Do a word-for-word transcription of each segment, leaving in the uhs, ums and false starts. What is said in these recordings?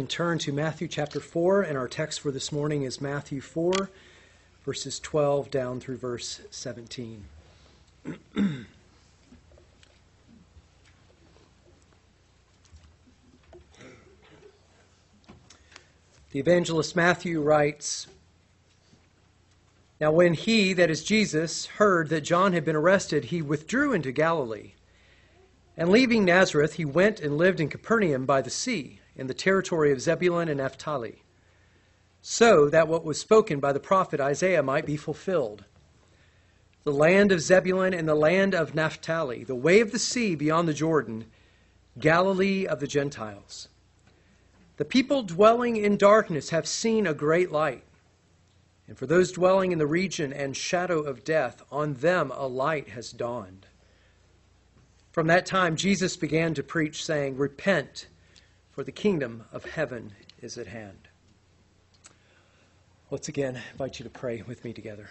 and turn to Matthew chapter four, and our text for this morning is Matthew four, verses twelve down through verse seventeen. The evangelist Matthew writes, "Now when he, that is Jesus, heard that John had been arrested, he withdrew into Galilee. And leaving Nazareth, he went and lived in Capernaum by the sea, in the territory of Zebulun and Naphtali, so that what was spoken by the prophet Isaiah might be fulfilled. The land of Zebulun and the land of Naphtali, the way of the sea beyond the Jordan, Galilee of the Gentiles. The people dwelling in darkness have seen a great light. And for those dwelling in the region and shadow of death, on them a light has dawned." From that time, Jesus began to preach, saying, "Repent, for the kingdom of heaven is at hand." Let's again invite you to pray with me together.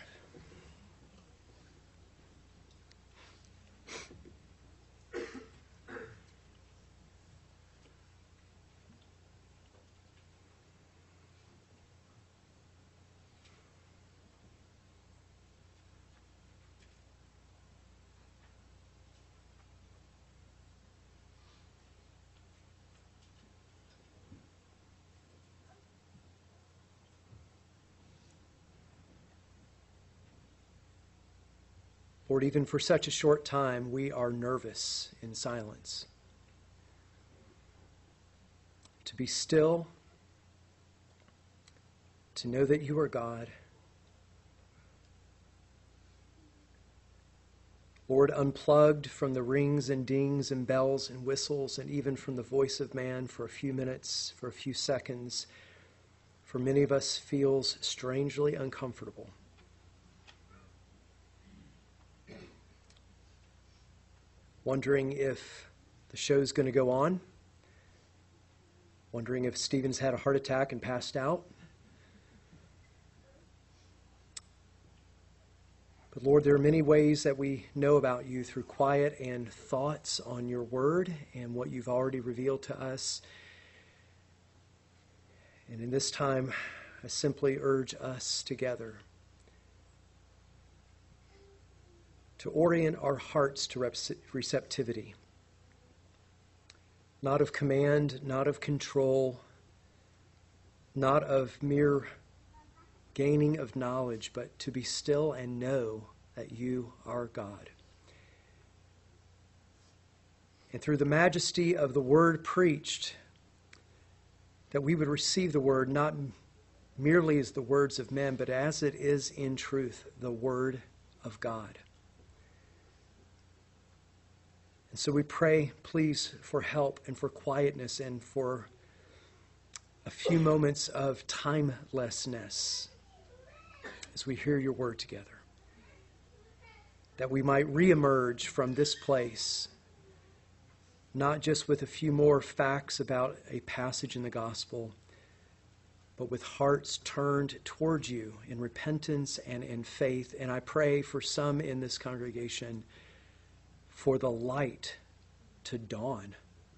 Lord, even for such a short time, we are nervous in silence. To be still, to know that you are God. Lord, unplugged from the rings and dings and bells and whistles and even from the voice of man for a few minutes, for a few seconds, for many of us feels strangely uncomfortable. Wondering if the show's going to go on. Wondering if Stephen's had a heart attack and passed out. But Lord, there are many ways that we know about you through quiet and thoughts on your word and what you've already revealed to us. And in this time, I simply urge us together to orient our hearts to receptivity, not of command, not of control, not of mere gaining of knowledge, but to be still and know that you are God. And through the majesty of the word preached, that we would receive the word not merely as the words of men, but as it is in truth, the word of God. And so we pray, please, for help and for quietness and for a few moments of timelessness as we hear your word together, that we might reemerge from this place, not just with a few more facts about a passage in the gospel, but with hearts turned towards you in repentance and in faith. And I pray for some in this congregation for the light to dawn.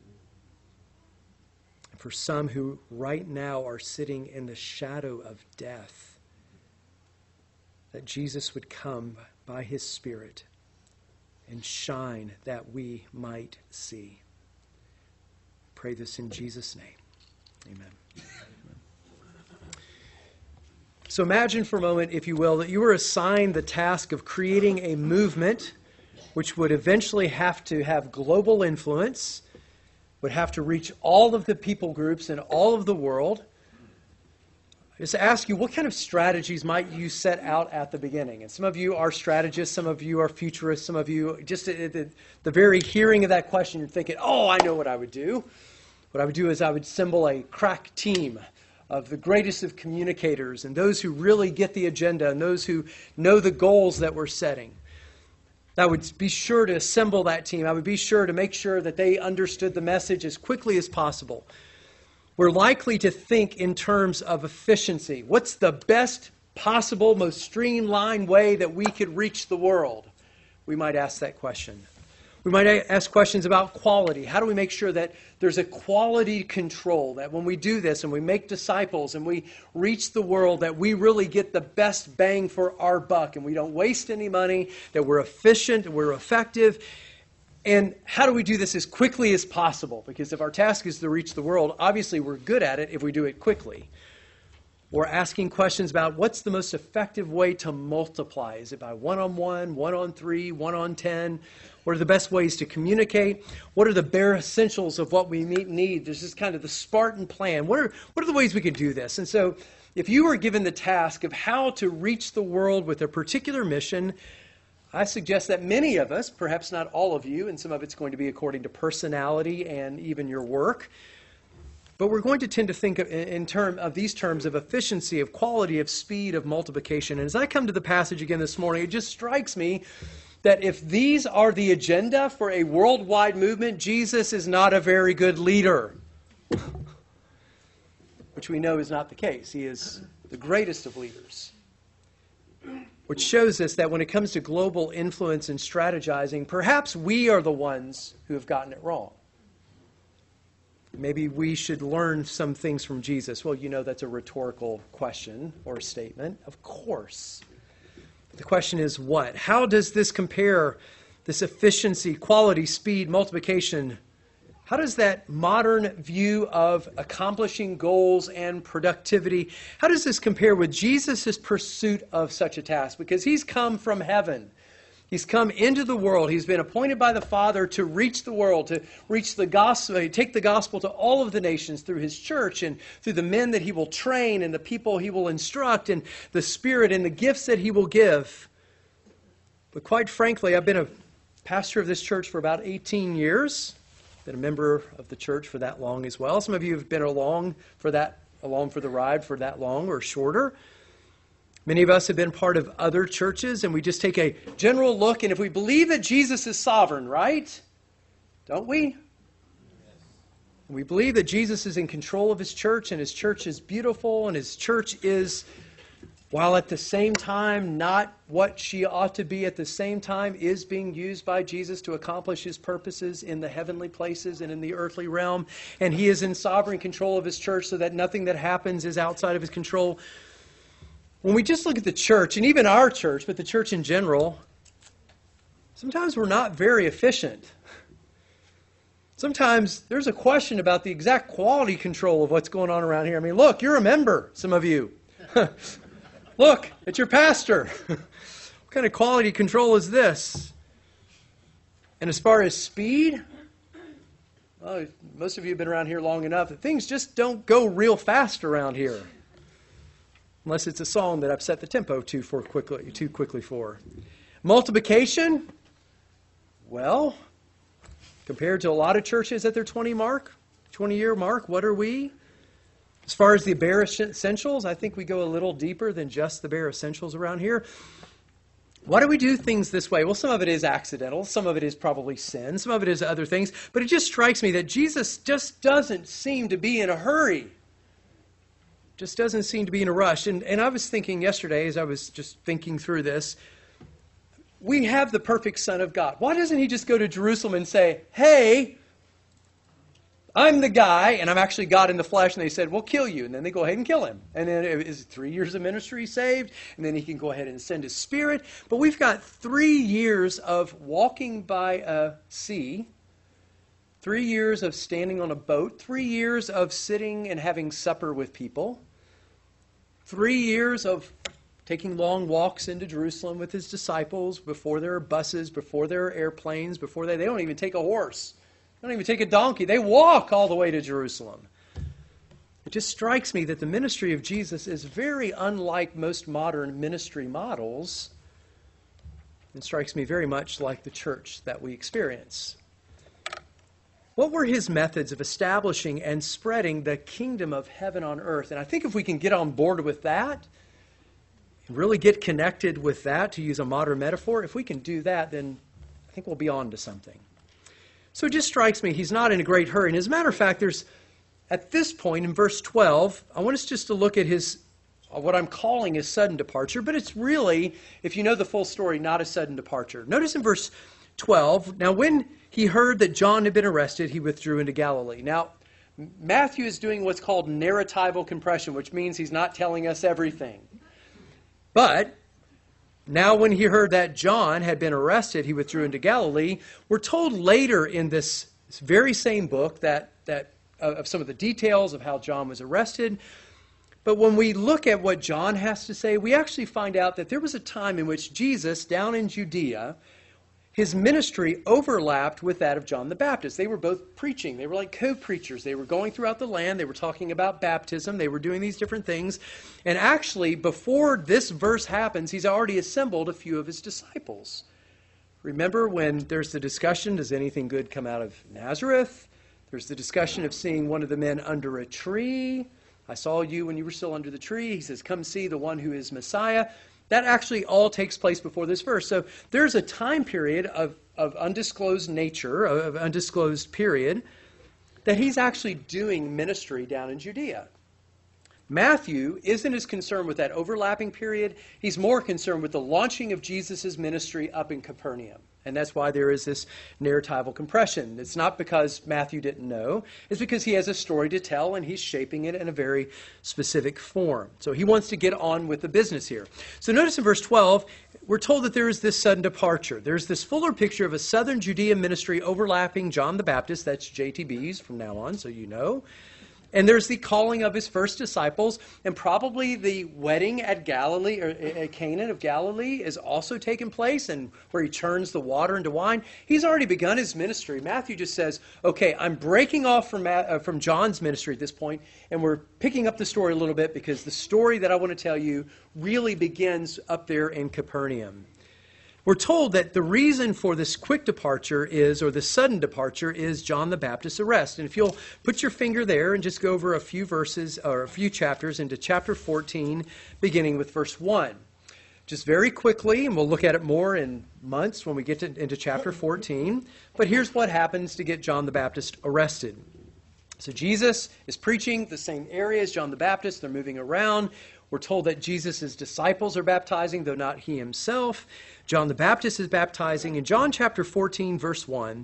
And for some who right now are sitting in the shadow of death, that Jesus would come by his Spirit and shine that we might see. Pray this in Jesus' name. Amen. So imagine for a moment, if you will, that you were assigned the task of creating a movement which would eventually have to have global influence, would have to reach all of the people groups in all of the world. I just ask you, what kind of strategies might you set out at the beginning? And some of you are strategists, some of you are futurists, some of you, just at the, the very hearing of that question, you're thinking, oh, I know what I would do. What I would do is I would assemble a crack team of the greatest of communicators and those who really get the agenda and those who know the goals that we're setting. I would be sure to assemble that team. I would be sure to make sure that they understood the message as quickly as possible. We're likely to think in terms of efficiency. What's the best possible, most streamlined way that we could reach the world? We might ask that question. We might ask questions about quality. How do we make sure that there's a quality control, that when we do this and we make disciples and we reach the world, that we really get the best bang for our buck and we don't waste any money, that we're efficient, we're effective. And how do we do this as quickly as possible? Because if our task is to reach the world, obviously we're good at it if we do it quickly. We're asking questions about what's the most effective way to multiply. Is it by one-on-one, one-on-three, one-on-ten? What are the best ways to communicate? What are the bare essentials of what we need? There's just kind of the Spartan plan. What are, what are the ways we could do this? And so if you were given the task of how to reach the world with a particular mission, I suggest that many of us, perhaps not all of you, and some of it's going to be according to personality and even your work, but we're going to tend to think of, in term of these terms of efficiency, of quality, of speed, of multiplication. And as I come to the passage again this morning, it just strikes me that if these are the agenda for a worldwide movement, Jesus is not a very good leader, which we know is not the case. He is the greatest of leaders, which shows us that when it comes to global influence and strategizing, perhaps we are the ones who have gotten it wrong. Maybe we should learn some things from Jesus. Well, you know that's a rhetorical question or statement. Of course. The question is what? How does this compare, this efficiency, quality, speed, multiplication? How does that modern view of accomplishing goals and productivity, how does this compare with Jesus' pursuit of such a task? Because he's come from heaven. He's come into the world. He's been appointed by the Father to reach the world, to reach the gospel, take the gospel to all of the nations through his church and through the men that he will train and the people he will instruct and the Spirit and the gifts that he will give. But quite frankly, I've been a pastor of this church for about eighteen years. Been a member of the church for that long as well. Some of you have been along for that, along for the ride for that long or shorter. Many of us have been part of other churches, and we just take a general look, and if we believe that Jesus is sovereign, right? Don't we? Yes. We believe that Jesus is in control of his church, and his church is beautiful, and his church is, while at the same time not what she ought to be, at the same time is being used by Jesus to accomplish his purposes in the heavenly places and in the earthly realm, and he is in sovereign control of his church so that nothing that happens is outside of his control. When we just look at the church, and even our church, but the church in general, sometimes we're not very efficient. Sometimes there's a question about the exact quality control of what's going on around here. I mean, look, you're a member, some of you. Look, it's your pastor. What kind of quality control is this? And as far as speed, well, most of you have been around here long enough that things just don't go real fast around here. Unless it's a song that I've set the tempo too, for quickly, too quickly for. Multiplication, well, compared to a lot of churches at their twenty mark, twenty-year mark, what are we? As far as the bare essentials, I think we go a little deeper than just the bare essentials around here. Why do we do things this way? Well, some of it is accidental. Some of it is probably sin. Some of it is other things. But it just strikes me that Jesus just doesn't seem to be in a hurry. Just doesn't seem to be in a rush. And, and I was thinking yesterday, as I was just thinking through this, we have the perfect Son of God. Why doesn't he just go to Jerusalem and say, hey, I'm the guy, and I'm actually God in the flesh, and they said, we'll kill you. And then they go ahead and kill him. And then is three years of ministry saved, and then he can go ahead and send his Spirit. But we've got three years of walking by a sea, three years of standing on a boat, three years of sitting and having supper with people, three years of taking long walks into Jerusalem with his disciples before there are buses, before there are airplanes, before they, they don't even take a horse. They don't even take a donkey. They walk all the way to Jerusalem. It just strikes me that the ministry of Jesus is very unlike most modern ministry models. It strikes me very much like the church that we experience. What were his methods of establishing and spreading the kingdom of heaven on earth? And I think if we can get on board with that, and really get connected with that, to use a modern metaphor, if we can do that, then I think we'll be on to something. So it just strikes me he's not in a great hurry. And as a matter of fact, there's, at this point in verse twelve, I want us just to look at his, what I'm calling his sudden departure, but it's really, if you know the full story, not a sudden departure. Notice in verse twelve, now when he heard that John had been arrested, he withdrew into Galilee. Now, Matthew is doing what's called narratival compression, which means he's not telling us everything. But now when he heard that John had been arrested, he withdrew into Galilee. We're told later in this very same book that, that uh, of some of the details of how John was arrested. But when we look at what John has to say, we actually find out that there was a time in which Jesus, down in Judea, his ministry overlapped with that of John the Baptist. They were both preaching. They were like co-preachers. They were going throughout the land. They were talking about baptism. They were doing these different things. And actually, before this verse happens, he's already assembled a few of his disciples. Remember when there's the discussion, does anything good come out of Nazareth? There's the discussion of seeing one of the men under a tree. I saw you when you were still under the tree. He says, come see the one who is Messiah. That actually all takes place before this verse. So there's a time period of, of undisclosed nature, of undisclosed period, that he's actually doing ministry down in Judea. Matthew isn't as concerned with that overlapping period. He's more concerned with the launching of Jesus' ministry up in Capernaum. And that's why there is this narratival compression. It's not because Matthew didn't know. It's because he has a story to tell and he's shaping it in a very specific form. So he wants to get on with the business here. So notice in verse twelve, we're told that there is this sudden departure. There's this fuller picture of a southern Judea ministry overlapping John the Baptist. That's J T B's from now on, so you know. And there's the calling of his first disciples, and probably the wedding at Galilee, or at Cana of Galilee, is also taking place, and where he turns the water into wine. He's already begun his ministry. Matthew just says, okay, I'm breaking off from, uh, from John's ministry at this point, and we're picking up the story a little bit, because the story that I want to tell you really begins up there in Capernaum. We're told that the reason for this quick departure is, or the sudden departure, is John the Baptist's arrest. And if you'll put your finger there and just go over a few verses, or a few chapters into chapter fourteen, beginning with verse one. Just very quickly, and we'll look at it more in months when we get to, into chapter fourteen. But here's what happens to get John the Baptist arrested. So Jesus is preaching the same area as John the Baptist. They're moving around. We're told that Jesus' disciples are baptizing, though not he himself. John the Baptist is baptizing. In John chapter fourteen, verse one,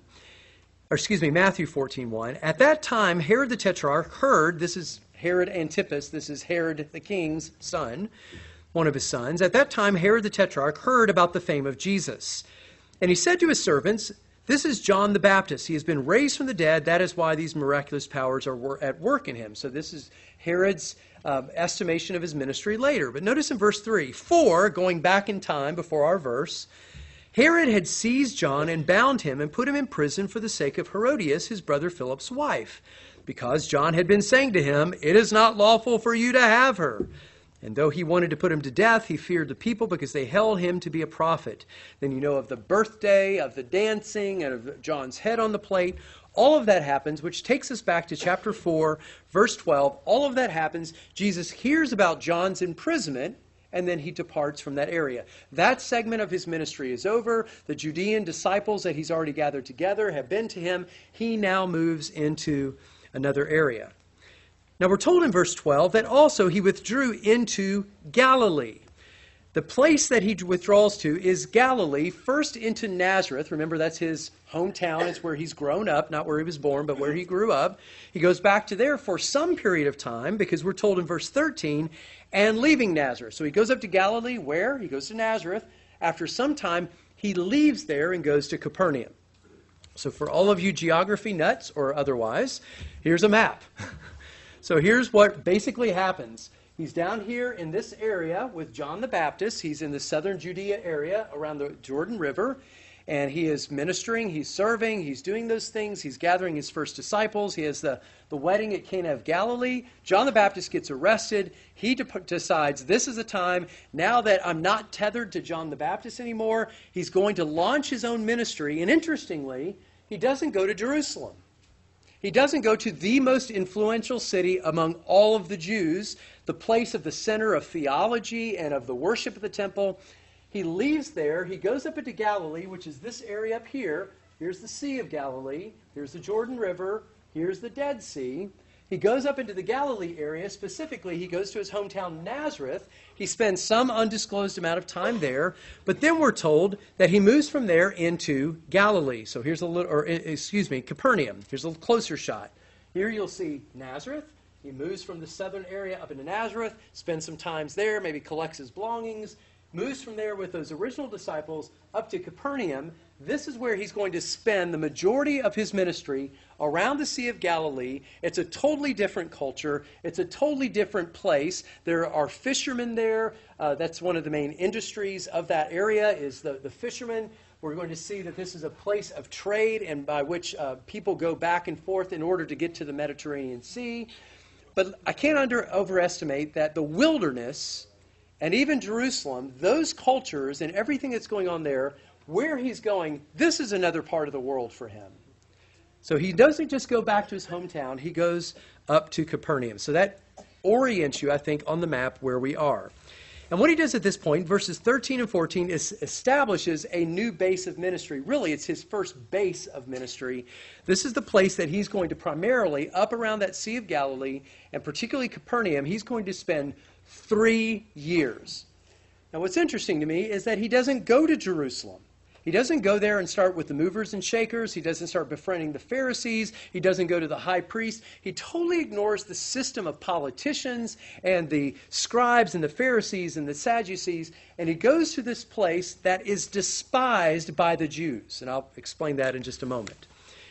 or excuse me, Matthew fourteen, one, at that time Herod the Tetrarch heard, this is Herod Antipas, this is Herod the king's son, one of his sons. At that time Herod the Tetrarch heard about the fame of Jesus. And he said to his servants, this is John the Baptist. He has been raised from the dead. That is why these miraculous powers are at work in him. So this is Herod's uh, estimation of his ministry later. But notice in verse three, for, going back in time before our verse, Herod had seized John and bound him and put him in prison for the sake of Herodias, his brother Philip's wife, because John had been saying to him, it is not lawful for you to have her. And though he wanted to put him to death, he feared the people because they held him to be a prophet. Then you know of the birthday, of the dancing, and of John's head on the plate. All of that happens, which takes us back to chapter four, verse twelve. All of that happens. Jesus hears about John's imprisonment, and then he departs from that area. That segment of his ministry is over. The Judean disciples that he's already gathered together have been to him. He now moves into another area. Now we're told in verse twelve that also he withdrew into Galilee. The place that he withdraws to is Galilee, first into Nazareth. Remember, that's his hometown. It's where he's grown up, not where he was born, but where he grew up. He goes back to there for some period of time, because we're told in verse thirteen, and leaving Nazareth. So he goes up to Galilee. Where? He goes to Nazareth. After some time, he leaves there and goes to Capernaum. So for all of you geography nuts or otherwise, here's a map. So here's what basically happens. He's down here in this area with John the Baptist. He's in the southern Judea area around the Jordan River. And he is ministering, he's serving, he's doing those things. He's gathering his first disciples. He has the, the wedding at Cana of Galilee. John the Baptist gets arrested. He de- decides this is the time, now that I'm not tethered to John the Baptist anymore, he's going to launch his own ministry. And interestingly, he doesn't go to Jerusalem. He doesn't go to the most influential city among all of the Jews, the place of the center of theology and of the worship of the temple. He leaves there. He goes up into Galilee, which is this area up here. Here's the Sea of Galilee. Here's the Jordan River. Here's the Dead Sea. He goes up into the Galilee area. Specifically, he goes to his hometown Nazareth. He spends some undisclosed amount of time there. But then we're told that he moves from there into Galilee. So here's a little, or excuse me, Capernaum. Here's a little closer shot. Here you'll see Nazareth. He moves from the southern area up into Nazareth, spends some time there, maybe collects his belongings, moves from there with those original disciples up to Capernaum. This is where he's going to spend the majority of his ministry around the Sea of Galilee. It's a totally different culture. It's a totally different place. There are fishermen there. Uh, that's one of the main industries of that area is the, the fishermen. We're going to see that this is a place of trade and by which uh, people go back and forth in order to get to the Mediterranean Sea. But I can't under, overestimate that the wilderness and even Jerusalem, those cultures and everything that's going on there, where he's going, this is another part of the world for him. So he doesn't just go back to his hometown. He goes up to Capernaum. So that orients you, I think, on the map where we are. And what he does at this point, verses thirteen and fourteen, is establishes a new base of ministry. Really, it's his first base of ministry. This is the place that he's going to primarily, up around that Sea of Galilee, and particularly Capernaum, he's going to spend three years. Now, what's interesting to me is that he doesn't go to Jerusalem. He doesn't go there and start with the movers and shakers. He doesn't start befriending the Pharisees. He doesn't go to the high priest. He totally ignores the system of politicians and the scribes and the Pharisees and the Sadducees. And he goes to this place that is despised by the Jews. And I'll explain that in just a moment.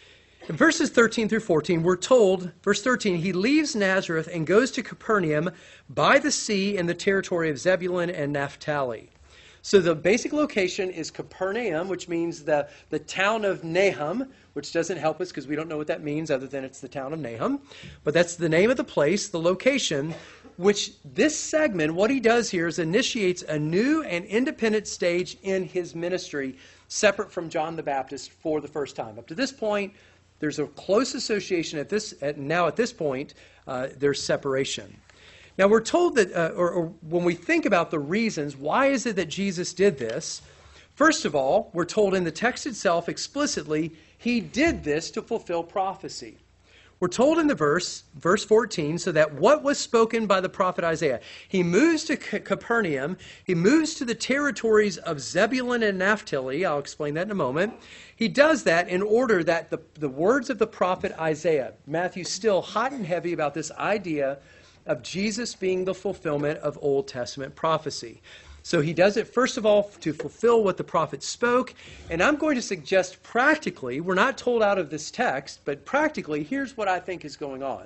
In verses thirteen through fourteen, we're told, verse thirteen, he leaves Nazareth and goes to Capernaum by the sea in the territory of Zebulun and Naphtali. So the basic location is Capernaum, which means the, the town of Nahum, which doesn't help us because we don't know what that means other than it's the town of Nahum. But that's the name of the place, the location, which this segment, what he does here is initiates a new and independent stage in his ministry, separate from John the Baptist for the first time. Up to this point, there's a close association at this, at, now at this point, uh, there's separation. Now, we're told that, uh, or, or when we think about the reasons, why is it that Jesus did this? First of all, we're told in the text itself explicitly, he did this to fulfill prophecy. We're told in the verse, verse fourteen, so that what was spoken by the prophet Isaiah, he moves to C- Capernaum, he moves to the territories of Zebulun and Naphtali, I'll explain that in a moment. He does that in order that the, the words of the prophet Isaiah, Matthew's still hot and heavy about this idea of Jesus being the fulfillment of Old Testament prophecy. So he does it, first of all, to fulfill what the prophet spoke. And I'm going to suggest practically, we're not told out of this text, but practically, here's what I think is going on.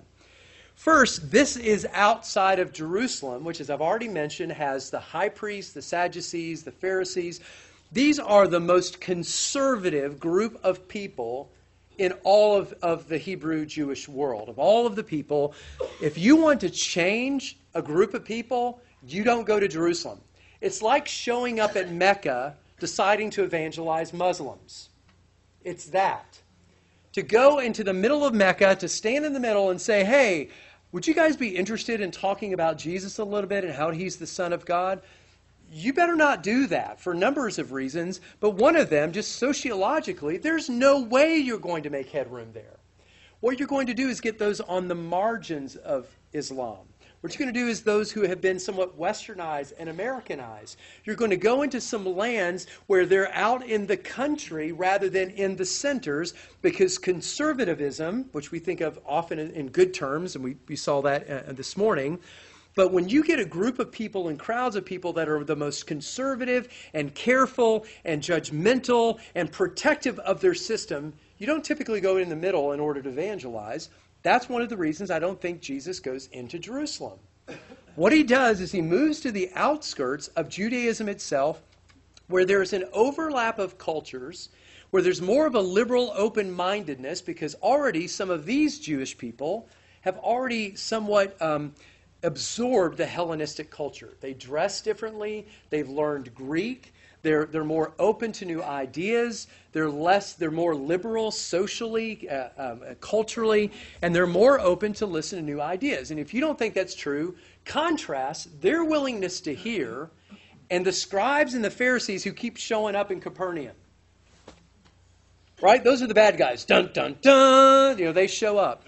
First, this is outside of Jerusalem, which, as I've already mentioned, has the high priests, the Sadducees, the Pharisees. These are the most conservative group of people in all of, of the Hebrew Jewish world. Of all of the people, if you want to change a group of people, you don't go to Jerusalem. It's like showing up at Mecca deciding to evangelize Muslims. It's that. To go into the middle of Mecca, to stand in the middle and say, hey, would you guys be interested in talking about Jesus a little bit and how he's the Son of God? You better not do that for numbers of reasons, but one of them, just sociologically, there's no way you're going to make headroom there. What you're going to do is get those on the margins of Islam. What you're going to do is those who have been somewhat westernized and Americanized. You're going to go into some lands where they're out in the country rather than in the centers, because conservatism, which we think of often in, in good terms, and we, we saw that uh, this morning, but when you get a group of people and crowds of people that are the most conservative and careful and judgmental and protective of their system, you don't typically go in the middle in order to evangelize. That's one of the reasons I don't think Jesus goes into Jerusalem. What he does is he moves to the outskirts of Judaism itself, where there's an overlap of cultures, where there's more of a liberal open-mindedness, because already some of these Jewish people have already somewhat um, absorbed the Hellenistic culture. They dress differently. They've learned Greek. They're, they're more open to new ideas. They're less, they're more liberal socially, uh, um, uh, culturally, and they're more open to listen to new ideas. And if you don't think that's true, contrast their willingness to hear and the scribes and the Pharisees who keep showing up in Capernaum. Right? Those are the bad guys. Dun, dun, dun. You know, they show up.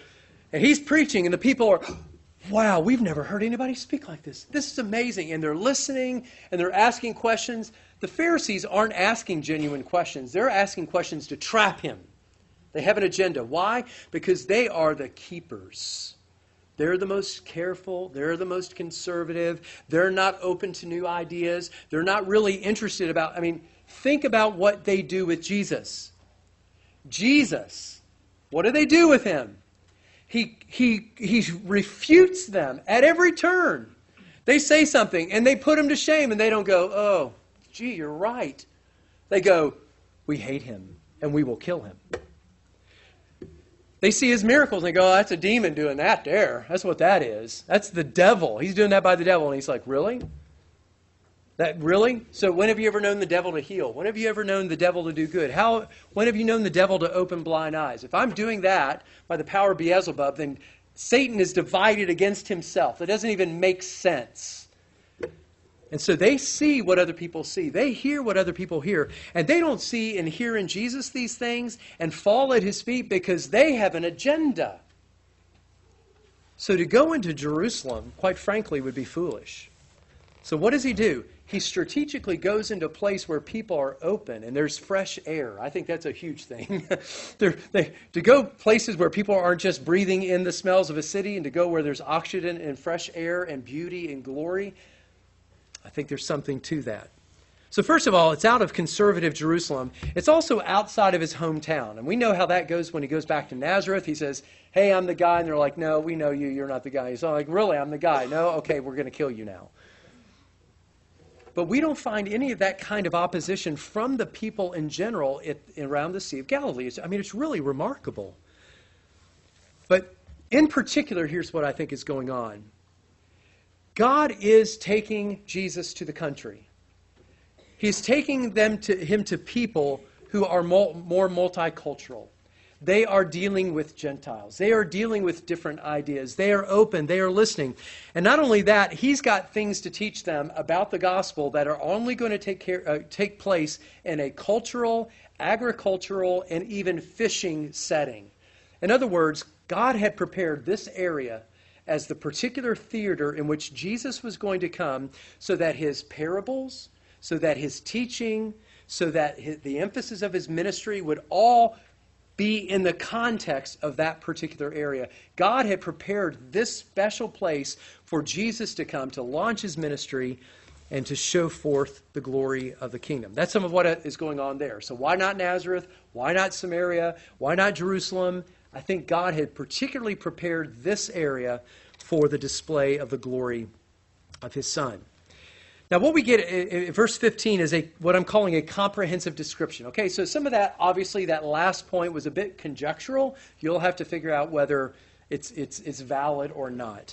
And he's preaching, and the people are, wow, we've never heard anybody speak like this. This is amazing. And they're listening, and they're asking questions. The Pharisees aren't asking genuine questions. They're asking questions to trap him. They have an agenda. Why? Because they are the keepers. They're the most careful. They're the most conservative. They're not open to new ideas. They're not really interested about, I mean, think about what they do with Jesus. Jesus, what do they do with him? He, he, he refutes them at every turn. They say something and they put him to shame, and they don't go, oh, gee, you're right. They go, we hate him and we will kill him. They see his miracles and they go, oh, that's a demon doing that there. That's what that is. That's the devil. He's doing that by the devil. And he's like, really? That really? So when have you ever known the devil to heal? When have you ever known the devil to do good? How? When have you known the devil to open blind eyes? If I'm doing that by the power of Beelzebub, then Satan is divided against himself. It doesn't even make sense. And so they see what other people see. They hear what other people hear. And they don't see and hear in Jesus these things and fall at his feet because they have an agenda. So to go into Jerusalem, quite frankly, would be foolish. So what does he do? He strategically goes into a place where people are open and there's fresh air. I think that's a huge thing. they, to go places where people aren't just breathing in the smells of a city, and to go where there's oxygen and fresh air and beauty and glory, I think there's something to that. So first of all, it's out of conservative Jerusalem. It's also outside of his hometown. And we know how that goes when he goes back to Nazareth. He says, hey, I'm the guy. And they're like, no, we know you. You're not the guy. He's like, really, I'm the guy. No, okay, we're going to kill you now. But we don't find any of that kind of opposition from the people in general it, around the Sea of Galilee. It's, I mean, it's really remarkable. But in particular, here's what I think is going on. God is taking Jesus to the country. He's taking them to him to people who are more, more multicultural. They are dealing with Gentiles. They are dealing with different ideas. They are open. They are listening. And not only that, he's got things to teach them about the gospel that are only going to take care, uh, take place in a cultural, agricultural, and even fishing setting. In other words, God had prepared this area as the particular theater in which Jesus was going to come so that his parables, so that his teaching, so that his, the emphasis of his ministry would all be in the context of that particular area. God had prepared this special place for Jesus to come to launch his ministry and to show forth the glory of the kingdom. That's some of what is going on there. So why not Nazareth? Why not Samaria? Why not Jerusalem? I think God had particularly prepared this area for the display of the glory of his Son. Now, what we get in verse fifteen is a what I'm calling a comprehensive description. Okay, so some of that, obviously, that last point was a bit conjectural. You'll have to figure out whether it's it's it's valid or not.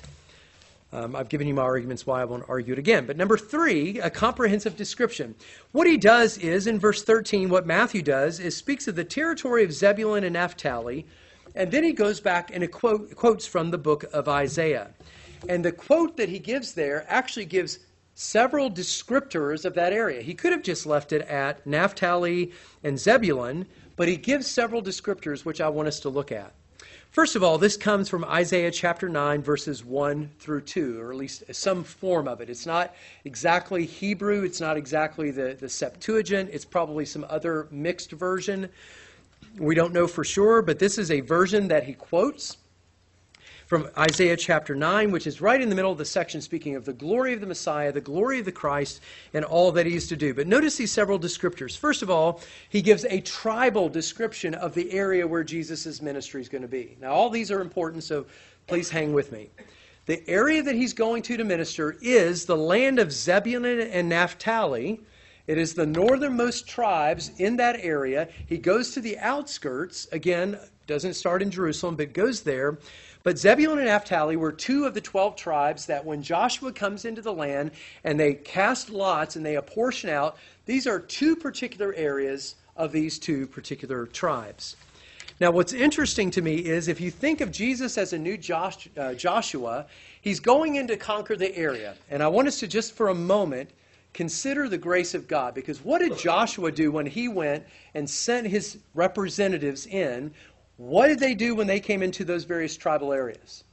Um, I've given you my arguments why I won't argue it again. But number three, a comprehensive description. What he does is, in verse thirteen, what Matthew does is speaks of the territory of Zebulun and Naphtali, and then he goes back and it quote, quotes from the book of Isaiah. And the quote that he gives there actually gives several descriptors of that area. He could have just left it at Naphtali and Zebulun, but he gives several descriptors which I want us to look at. First of all, this comes from Isaiah chapter nine, verses one through two, or at least some form of it. It's not exactly Hebrew. It's not exactly the, the Septuagint. It's probably some other mixed version. We don't know for sure, but this is a version that he quotes from Isaiah chapter nine, which is right in the middle of the section speaking of the glory of the Messiah, the glory of the Christ, and all that he is to do. But notice these several descriptors. First of all, he gives a tribal description of the area where Jesus' ministry is going to be. Now, all these are important, so please hang with me. The area that he's going to to minister is the land of Zebulun and Naphtali. It is the northernmost tribes in that area. He goes to the outskirts. Again, doesn't start in Jerusalem, but goes there. But Zebulun and Naphtali were two of the twelve tribes that when Joshua comes into the land and they cast lots and they apportion out, these are two particular areas of these two particular tribes. Now, what's interesting to me is if you think of Jesus as a new Josh, uh, Joshua, he's going in to conquer the area. And I want us to just for a moment consider the grace of God. Because what did Joshua do when he went and sent his representatives in? What did they do when they came into those various tribal areas?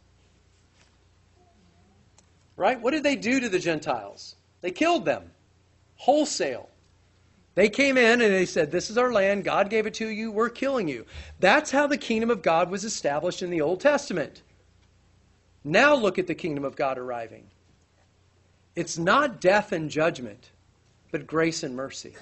Right? What did they do to the Gentiles? They killed them. Wholesale. They came in and they said, this is our land. God gave it to you. We're killing you. That's how the kingdom of God was established in the Old Testament. Now look at the kingdom of God arriving. It's not death and judgment, but grace and mercy.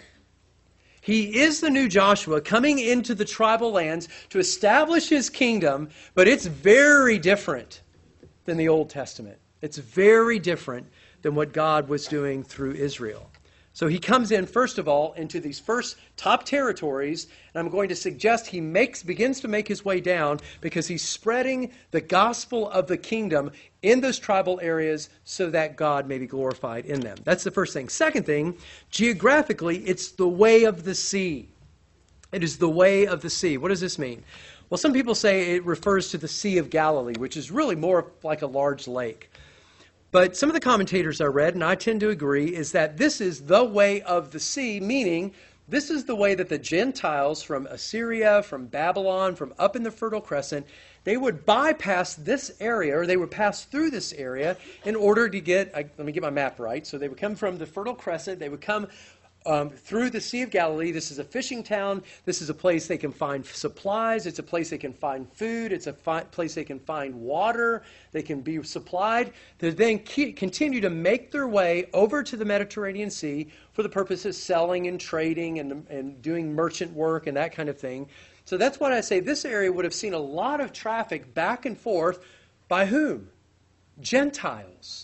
He is the new Joshua coming into the tribal lands to establish his kingdom, but it's very different than the Old Testament. It's very different than what God was doing through Israel. So he comes in, first of all, into these first top territories, and I'm going to suggest he makes begins to make his way down because he's spreading the gospel of the kingdom in those tribal areas so that God may be glorified in them. That's the first thing. Second thing, geographically, it's the way of the sea. It is the way of the sea. What does this mean? Well, some people say it refers to the Sea of Galilee, which is really more like a large lake. But some of the commentators I read, and I tend to agree, is that this is the way of the sea, meaning this is the way that the Gentiles from Assyria, from Babylon, from up in the Fertile Crescent, they would bypass this area, or they would pass through this area in order to get, I, let me get my map right, so they would come from the Fertile Crescent, they would come Um, through the Sea of Galilee. This is a fishing town. This is a place they can find supplies. It's a place they can find food. It's a fi- place they can find water. They can be supplied. They then keep, continue to make their way over to the Mediterranean Sea for the purpose of selling and trading and, and doing merchant work and that kind of thing. So that's why I say this area would have seen a lot of traffic back and forth by whom? Gentiles.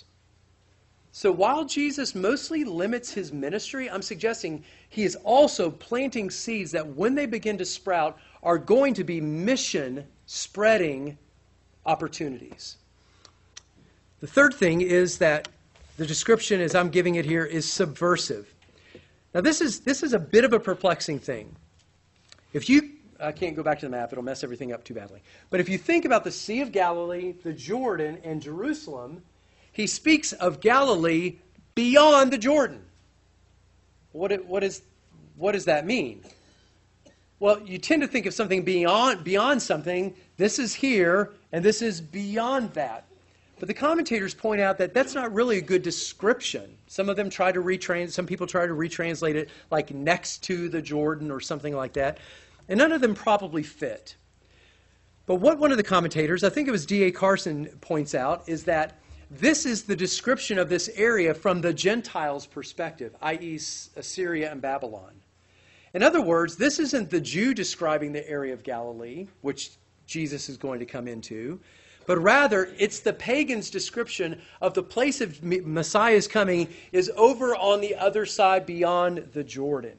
So while Jesus mostly limits his ministry, I'm suggesting he is also planting seeds that when they begin to sprout are going to be mission-spreading opportunities. The third thing is that the description as I'm giving it here is subversive. Now this is, this is a bit of a perplexing thing. If you, I can't go back to the map, it'll mess everything up too badly. But if you think about the Sea of Galilee, the Jordan, and Jerusalem, he speaks of Galilee beyond the Jordan. What, what, is, what does that mean? Well, you tend to think of something beyond, beyond something. This is here, and this is beyond that. But the commentators point out that that's not really a good description. Some of them try to retrans, some people try to retranslate it like next to the Jordan or something like that. And none of them probably fit. But what one of the commentators, I think it was D A Carson, points out is that this is the description of this area from the Gentiles' perspective, that is. Assyria and Babylon. In other words, this isn't the Jew describing the area of Galilee, which Jesus is going to come into, but rather it's the pagan's description of the place of Messiah's coming is over on the other side beyond the Jordan.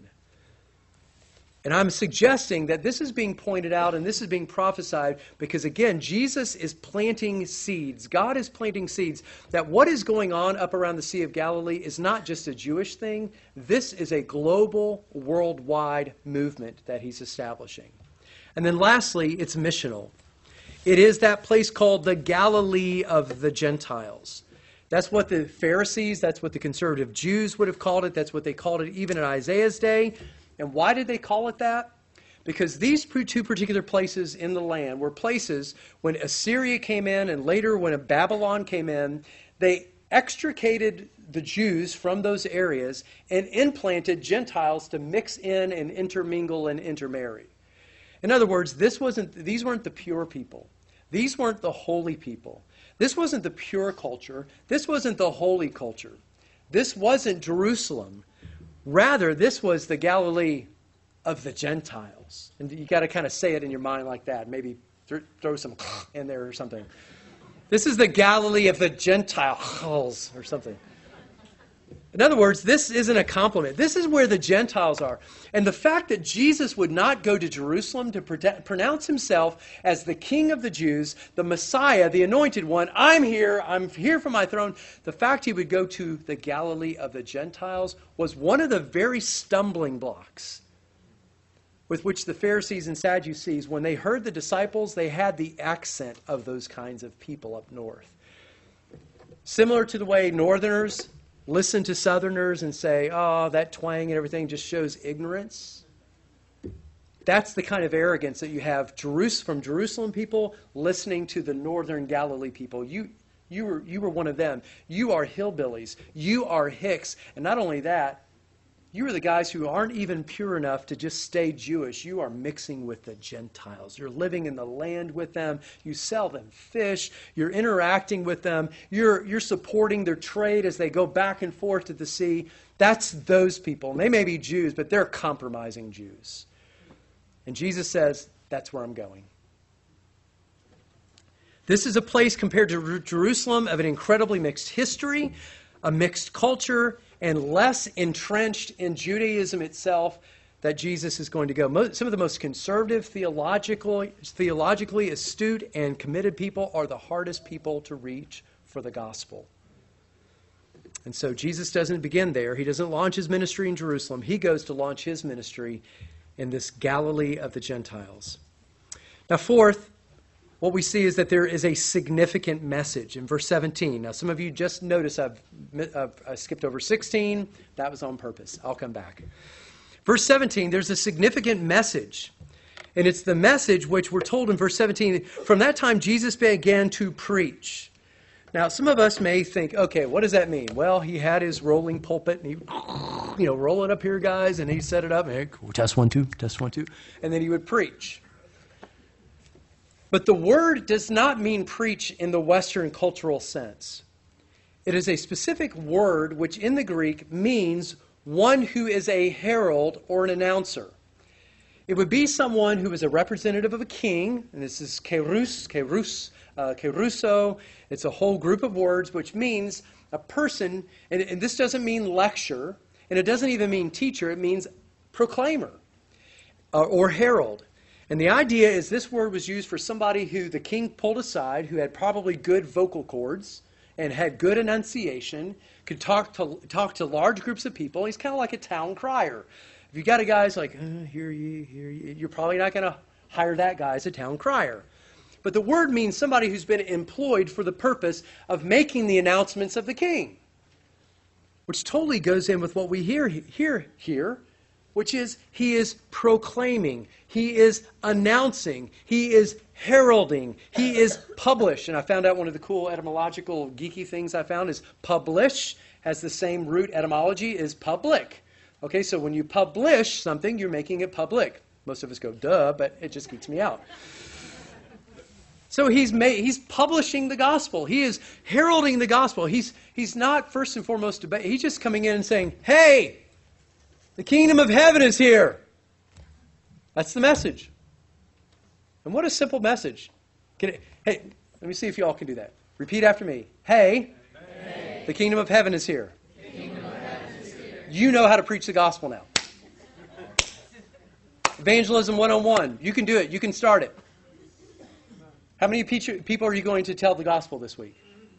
And I'm suggesting that this is being pointed out and this is being prophesied because, again, Jesus is planting seeds. God is planting seeds that what is going on up around the Sea of Galilee is not just a Jewish thing. This is a global, worldwide movement that he's establishing. And then lastly, it's missional. It is that place called the Galilee of the Gentiles. That's what the Pharisees, that's what the conservative Jews would have called it. That's what they called it even in Isaiah's day. And why did they call it that? Because these two particular places in the land were places when Assyria came in and later when Babylon came in, they extricated the Jews from those areas and implanted Gentiles to mix in and intermingle and intermarry. In other words, this wasn't, these weren't the pure people. These weren't the holy people. This wasn't the pure culture. This wasn't the holy culture. This wasn't Jerusalem. Rather, this was the Galilee of the Gentiles. And you got to kind of say it in your mind like that. Maybe th- throw some in there or something. This is the Galilee of the Gentiles or something. In other words, this isn't a compliment. This is where the Gentiles are. And the fact that Jesus would not go to Jerusalem to pre- pronounce himself as the King of the Jews, the Messiah, the Anointed One, I'm here, I'm here for my throne. The fact he would go to the Galilee of the Gentiles was one of the very stumbling blocks with which the Pharisees and Sadducees, when they heard the disciples, they had the accent of those kinds of people up north. Similar to the way Northerners listen to Southerners and say, oh, that twang and everything just shows ignorance. That's the kind of arrogance that you have Jerus- from Jerusalem people listening to the northern Galilee people. You, you, were, you were one of them. You are hillbillies. You are hicks. And not only that, you are the guys who aren't even pure enough to just stay Jewish. You are mixing with the Gentiles. You're living in the land with them. You sell them fish. You're interacting with them. You're, you're supporting their trade as they go back and forth to the sea. That's those people. And they may be Jews, but they're compromising Jews. And Jesus says, that's where I'm going. This is a place compared to Jerusalem of an incredibly mixed history, a mixed culture, and less entrenched in Judaism itself that Jesus is going to go. Some of the most conservative, theologically, theologically astute, and committed people are the hardest people to reach for the gospel. And so Jesus doesn't begin there. He doesn't launch his ministry in Jerusalem. He goes to launch his ministry in this Galilee of the Gentiles. Now, fourth, what we see is that there is a significant message in verse seventeen. Now, some of you just noticed I've, I've I skipped over sixteen. That was on purpose. I'll come back. Verse seventeen, there's a significant message. And it's the message which we're told in verse seventeen. From that time, Jesus began to preach. Now, some of us may think, okay, what does that mean? Well, he had his rolling pulpit, and he, you know, roll it up here, guys, and he set it up. Hey, test one, two, test one, two. And then he would preach. But the word does not mean preach in the Western cultural sense. It is a specific word which in the Greek means one who is a herald or an announcer. It would be someone who is a representative of a king, and this is kerus, kerus, uh, keruso. It's a whole group of words which means a person, and, and this doesn't mean lecture, and it doesn't even mean teacher, it means proclaimer uh, or herald. And the idea is this word was used for somebody who the king pulled aside, who had probably good vocal cords and had good enunciation, could talk to talk to large groups of people. He's kind of like a town crier. If you got a guy who's like, uh, hear ye, hear ye, you're probably not going to hire that guy as a town crier. But the word means somebody who's been employed for the purpose of making the announcements of the king, which totally goes in with what we hear here, here, which is he is proclaiming, he is announcing, he is heralding, he is published. And I found out one of the cool etymological geeky things I found is publish has the same root etymology as public. Okay, so when you publish something, you're making it public. Most of us go, duh, but it just geeks me out. So he's made, he's publishing the gospel. He is heralding the gospel. He's, he's not first and foremost, deba- he's just coming in and saying, hey, the kingdom of heaven is here. That's the message. And what a simple message. Can it, hey, let me see if you all can do that. Repeat after me. Hey, hey. The kingdom of heaven is here. The kingdom of heaven is here. You know how to preach the gospel now. Evangelism one oh one. You can do it. You can start it. How many people are you going to tell the gospel this week?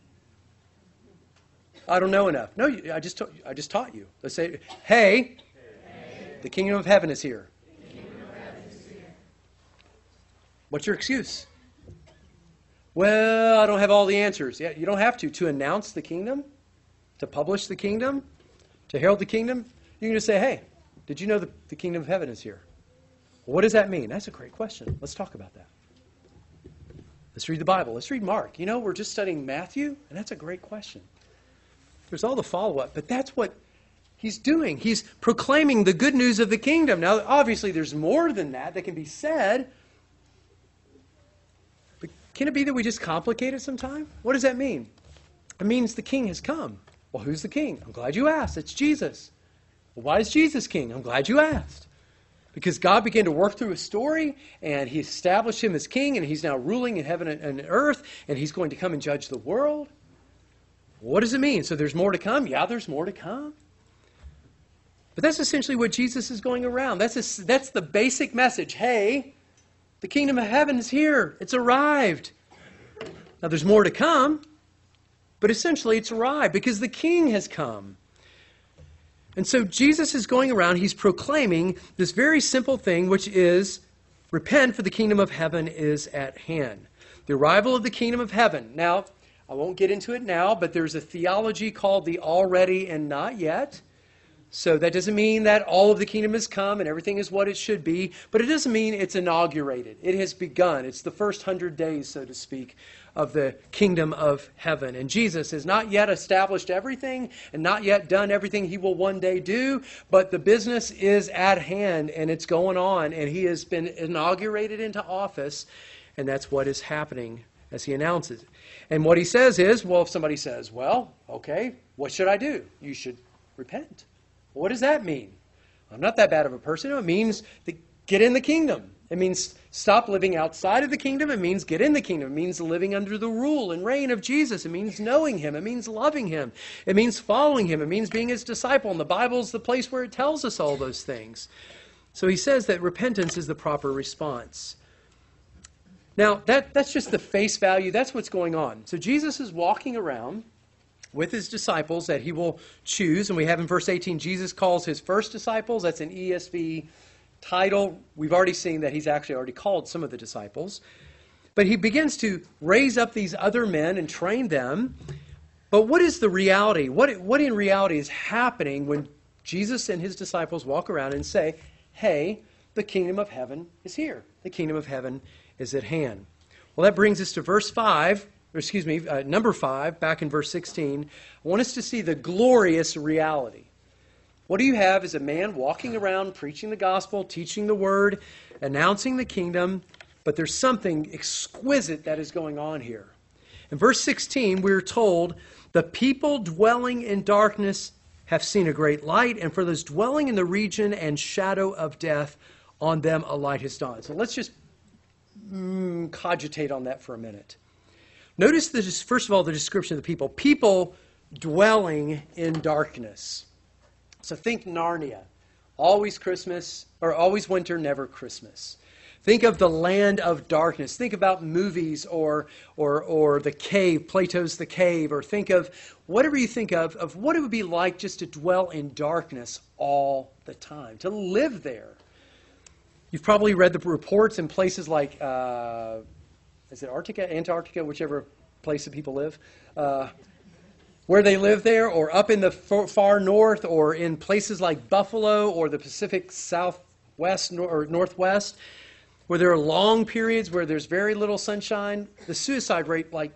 I don't know enough. No, I just ta- I just taught you. Let's say, hey, hey. The kingdom of heaven is here. The kingdom of heaven is here. What's your excuse? Well, I don't have all the answers. Yeah, you don't have to. To announce the kingdom, to publish the kingdom, to herald the kingdom, you can just say, hey, did you know the, the kingdom of heaven is here? What does that mean? That's a great question. Let's talk about that. Let's read the Bible. Let's read Mark. You know, we're just studying Matthew, and that's a great question. There's all the follow-up, but that's what he's doing. He's proclaiming the good news of the kingdom. Now, obviously, there's more than that that can be said. But can it be that we just complicate it sometime? What does that mean? It means the king has come. Well, who's the king? I'm glad you asked. It's Jesus. Well, why is Jesus king? I'm glad you asked. Because God began to work through a story, and he established him as king, and he's now ruling in heaven and earth, and he's going to come and judge the world. What does it mean? So there's more to come? Yeah, there's more to come. But that's essentially what Jesus is going around. That's, a, that's the basic message. Hey, the kingdom of heaven is here. It's arrived. Now there's more to come, but essentially it's arrived because the king has come. And so Jesus is going around, he's proclaiming this very simple thing, which is, repent, for the kingdom of heaven is at hand. The arrival of the kingdom of heaven. Now, I won't get into it now, but there's a theology called the already and not yet. So that doesn't mean that all of the kingdom has come and everything is what it should be, but it doesn't mean it's inaugurated. It has begun. It's the first hundred days, so to speak, of the kingdom of heaven. And Jesus has not yet established everything and not yet done everything he will one day do, but the business is at hand and it's going on, and he has been inaugurated into office, and that's what is happening as he announces it. And what he says is, well, if somebody says, well, okay, what should I do? You should repent. What does that mean? I'm not that bad of a person. It means to get in the kingdom. It means stop living outside of the kingdom. It means get in the kingdom. It means living under the rule and reign of Jesus. It means knowing him. It means loving him. It means following him. It means being his disciple. And the Bible is the place where it tells us all those things. So he says that repentance is the proper response. Now, that, that's just the face value. That's what's going on. So Jesus is walking around with his disciples that he will choose. And we have in verse eighteen, Jesus calls his first disciples. That's an E S V title. We've already seen that he's actually already called some of the disciples. But he begins to raise up these other men and train them. But what is the reality? What, what in reality is happening when Jesus and his disciples walk around and say, hey, the kingdom of heaven is here. The kingdom of heaven is at hand. Well, that brings us to verse five. Or excuse me, uh, number five, back in verse sixteen. I want us to see the glorious reality. What do you have is a man walking around, preaching the gospel, teaching the word, announcing the kingdom, but there's something exquisite that is going on here. In verse sixteen, we're told, the people dwelling in darkness have seen a great light, and for those dwelling in the region and shadow of death, on them a light has dawned. So let's just mm, cogitate on that for a minute. Notice, the, first of all, the description of the people. People dwelling in darkness. So think Narnia. Always Christmas, or always winter, never Christmas. Think of the land of darkness. Think about movies or, or, or The Cave, Plato's The Cave, or think of whatever you think of, of what it would be like just to dwell in darkness all the time, to live there. You've probably read the reports in places like... Uh, Is it Antarctica, Antarctica, whichever place that people live? Uh, where they live there, or up in the far north, or in places like Buffalo, or the Pacific Southwest or Northwest, where there are long periods where there's very little sunshine, the suicide rate like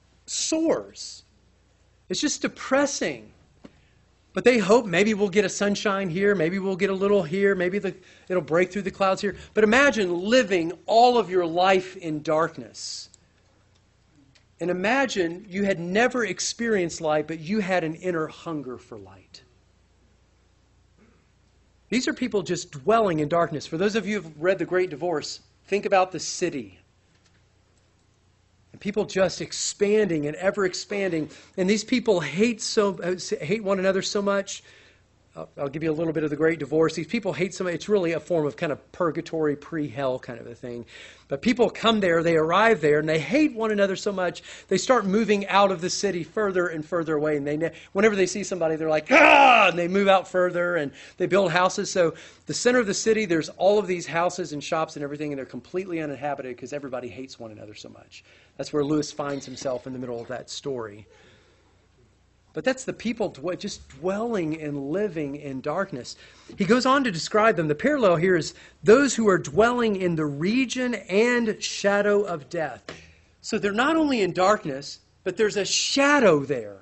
soars. It's just depressing. But they hope maybe we'll get a sunshine here, maybe we'll get a little here, maybe the, it'll break through the clouds here. But imagine living all of your life in darkness. And imagine you had never experienced light, but you had an inner hunger for light. These are people just dwelling in darkness. For those of you who have read The Great Divorce, think about the city. And people just expanding and ever expanding. And these people hate so hate one another so much. I'll, I'll give you a little bit of The Great Divorce. These people hate so much. It's really a form of kind of purgatory, pre-hell kind of a thing. But people come there, they arrive there, and they hate one another so much, they start moving out of the city further and further away. And they, whenever they see somebody, they're like, ah! And they move out further, and they build houses. So the center of the city, there's all of these houses and shops and everything, and they're completely uninhabited because everybody hates one another so much. That's where Lewis finds himself in the middle of that story. But that's the people dw- just dwelling and living in darkness. He goes on to describe them. The parallel here is those who are dwelling in the region and shadow of death. So they're not only in darkness, but there's a shadow there.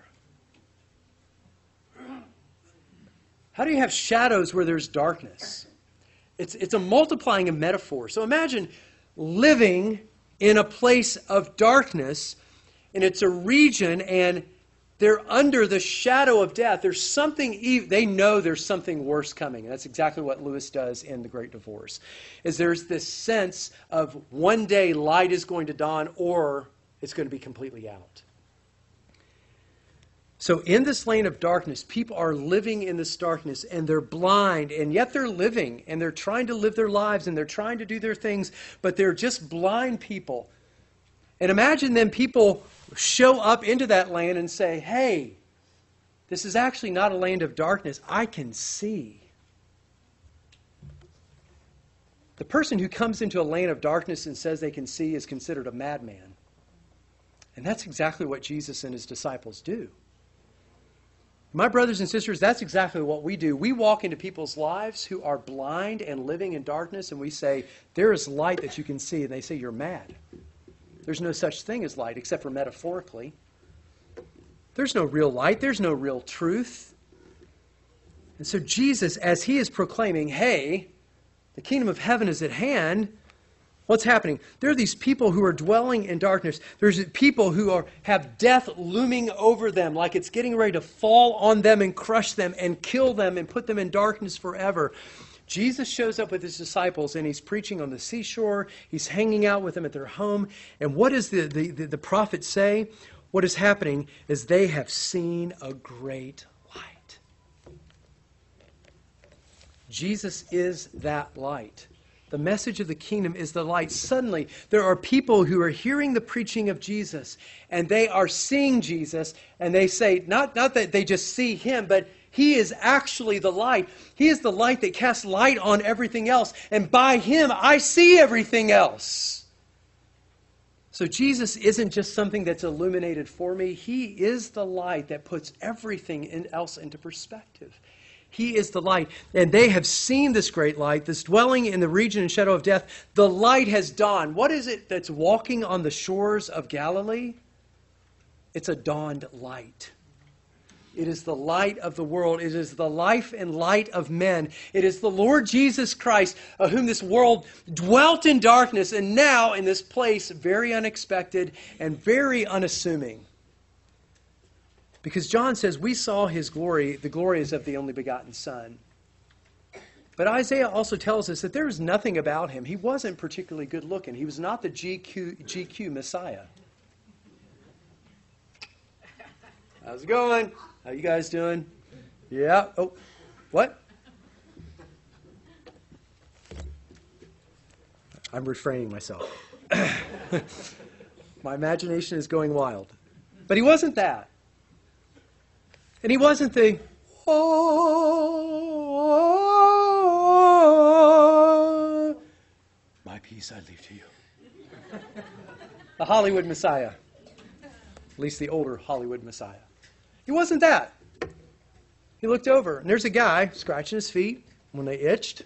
How do you have shadows where there's darkness? It's, it's a multiplying of metaphors. So imagine living in a place of darkness, and it's a region, and they're under the shadow of death. There's something, ev- they know there's something worse coming. And that's exactly what Lewis does in The Great Divorce. Is there's this sense of one day light is going to dawn, or it's going to be completely out. So in this lane of darkness, people are living in this darkness, and they're blind, and yet they're living, and they're trying to live their lives, and they're trying to do their things, but they're just blind people. And imagine then people show up into that land and say, hey, this is actually not a land of darkness. I can see. The person who comes into a land of darkness and says they can see is considered a madman. And that's exactly what Jesus and his disciples do. My brothers and sisters, that's exactly what we do. We walk into people's lives who are blind and living in darkness, and we say, there is light that you can see. And they say, you're mad. There's no such thing as light, except for metaphorically. There's no real light. There's no real truth. And so Jesus, as he is proclaiming, hey, the kingdom of heaven is at hand, what's happening? There are these people who are dwelling in darkness. There's people who are have death looming over them like it's getting ready to fall on them and crush them and kill them and put them in darkness forever. Jesus shows up with his disciples and he's preaching on the seashore. He's hanging out with them at their home. And what does the, the, the, the prophet say? What is happening is they have seen a great light. Jesus is that light. The message of the kingdom is the light. Suddenly, there are people who are hearing the preaching of Jesus, and they are seeing Jesus, and they say, not, not that they just see him, but he is actually the light. He is the light that casts light on everything else, and by him, I see everything else. So Jesus isn't just something that's illuminated for me. He is the light that puts everything in else into perspective. He is the light. And they have seen this great light, this dwelling in the region and shadow of death. The light has dawned. What is it that's walking on the shores of Galilee? It's a dawned light. It is the light of the world. It is the life and light of men. It is the Lord Jesus Christ, of whom this world dwelt in darkness, and now in this place, very unexpected and very unassuming. Because John says, we saw his glory, the glory is of the only begotten Son. But Isaiah also tells us that there was nothing about him. He wasn't particularly good looking. He was not the G Q, G Q Messiah. How's it going? How you guys doing? Yeah. Oh, what? I'm refraining myself. My imagination is going wild. But he wasn't that. And he wasn't the, oh, my peace I leave to you. The Hollywood Messiah. At least the older Hollywood Messiah. He wasn't that. He looked over, and there's a guy scratching his feet when they itched.